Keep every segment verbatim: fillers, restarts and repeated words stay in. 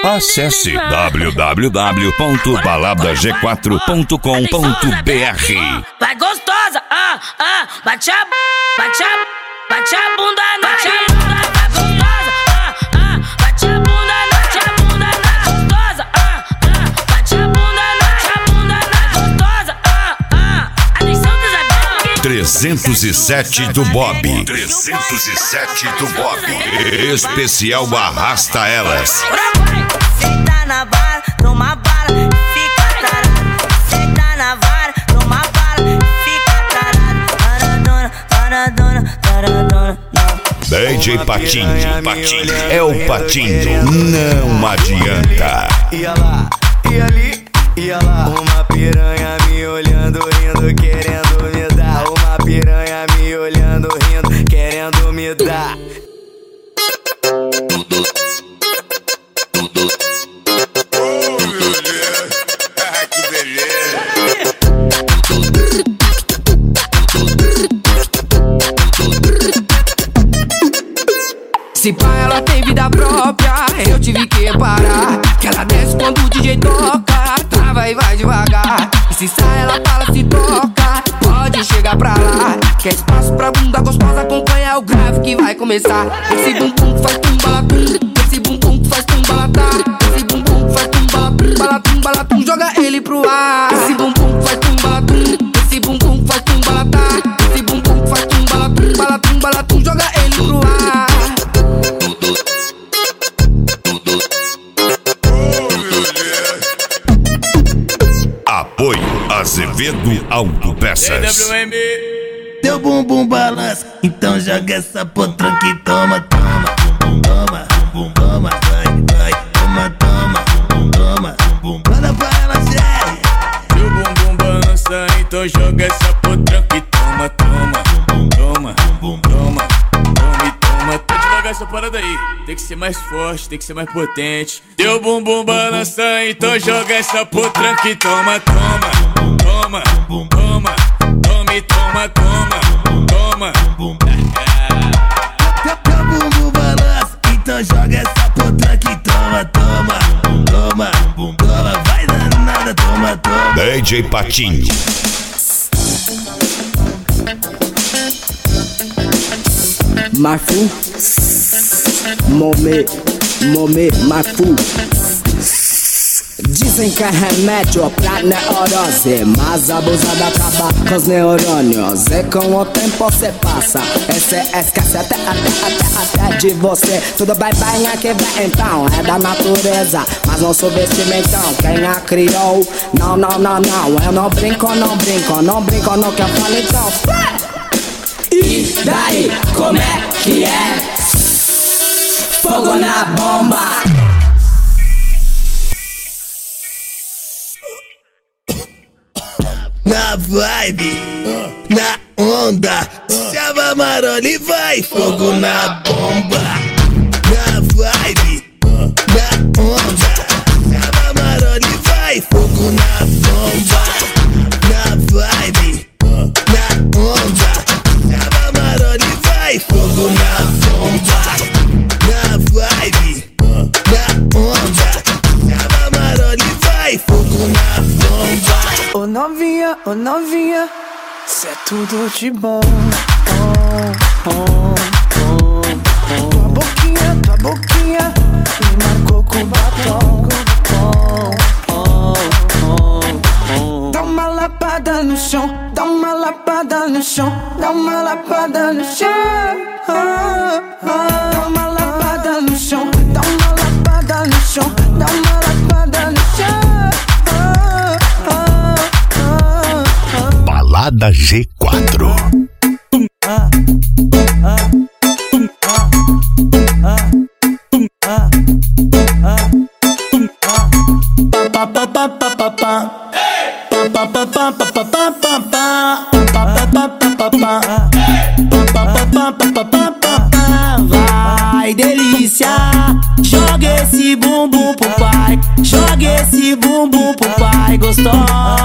Acesse w w w ponto balada g quatro ponto com ponto b r. Vai gostosa, ah, ah, bate a, bate a, bate a bunda, bate a bunda, vai gostosa, ah, ah, bate a bunda, bate a bunda, vai gostosa, ah, ah, bate a bunda, bate a bunda, vai gostosa, ah, ah, atenção Isabel. trezentos e sete do Bob. trezentos e sete do Bob. Especial Arrasta Elas. Senta na vara, toma bala, fica tarado. Senta na vara, toma bala, fica tarado. Taradona, taradona, taradona, não. D J Patinho, Patinho, é o Patinho, não adianta. Ia lá, ia ali, ia lá. Uma piranha me olhando, rindo, querendo me dar. Uma piranha me olhando, rindo, querendo me dar. Se pá, ela tem vida própria, eu tive que reparar que ela desce quando o D J toca, trava e vai devagar. E se sai, ela fala, se toca, pode chegar pra lá. Quer espaço pra bunda gostosa, acompanha o grave que vai começar. Esse bumbum faz tum balatum, esse bumbum faz tum balatá. Esse bumbum faz tum balatum, balatum, balatum, joga ele pro ar. Esse bumbum faz tum balatum, esse bumbum faz tum balatá. Esse bumbum faz tum balatum, balatum, balatum, joga ele pro ar. Apoio Azevedo Autopeças. Teu bumbum balança, então joga essa potranca e toma, toma, bumbum, toma, bumbum, toma, vai, vai, toma, toma, bumbum, toma, bumbum, manda pra ela, Jerry. Teu bumbum balança, então joga essa potranca e toma, toma, bumbum, toma, bumbum, toma, toma e toma. Tá devagar essa parada aí, tem que ser mais forte, tem que ser mais potente. Teu bumbum balança, então joga essa potranca e toma, toma, toma, toma, toma e toma, toma, toma. Teu bumbum balança, então joga essa potranca e toma, toma, toma, toma, vai danada, toma, toma. D J Patinho. Marfu, Momê, Momê, Marfu. Dizem que é remédio pra neurose, mas abusada acaba com os neurônios. E com o tempo cê passa, e cê esquece até, até, até, até de você. Tudo bem, bem, aqui vem então, é da natureza, mas não subestime então quem a criou. Não, não, não, não, eu não brinco, não brinco, não brinco no que eu falo então. E daí, como é que é? Fogo na bomba. Na vibe, na onda, chama Maroli, vai, fogo na bomba. Na vibe, na onda, chama Maroli, vai, fogo na bomba. Na vibe, na onda, chama Maroli, vai, fogo na bomba. Na vibe, na onda, chama Maroli, vai, fogo na bomba. Ô novinha, ô novinha, cê é tudo de bom. Oh, oh, oh, oh. Tua boquinha, tua boquinha me marcou com batom. Oh, oh, oh, oh. Dá uma lapada no chão, dá uma lapada no chão, dá uma lapada no chão. Oh, oh. Dá uma lapada no chão, dá uma lapada no chão, dá uma lapada no chão. Balada G quatro. Vai, delícia, joga esse bumbum pro pai, joga esse bumbum pro pai, gostosa.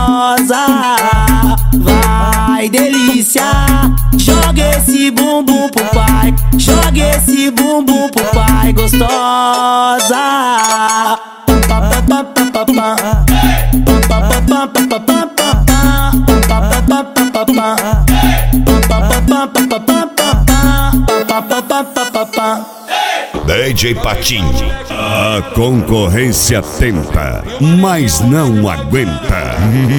Vai, delícia, joga esse bumbum pro pai, joga esse bumbum pro pai, gostosa. D J Patinho. A concorrência tenta, mas não aguenta.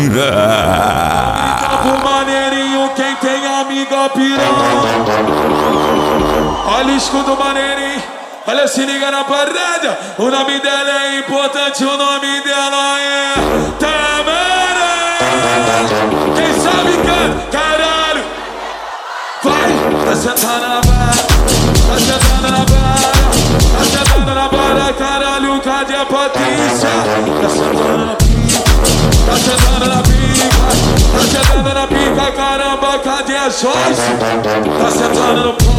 O maneirinho, quem tem amiga pirão. Olha o escudo maneirinho. Olha, se liga na parada. O nome dela é importante, o nome dela é Tamara. Quem sabe canta, caralho. Vai, tá sentando na barra, tá sentando na barra, tá sentando na barra, caralho, cadê a Patrícia? Tá sentando na pica, tá sentando na pica, tá sentando na pica, caramba, cadê a Joyce? Tá sentando no pó.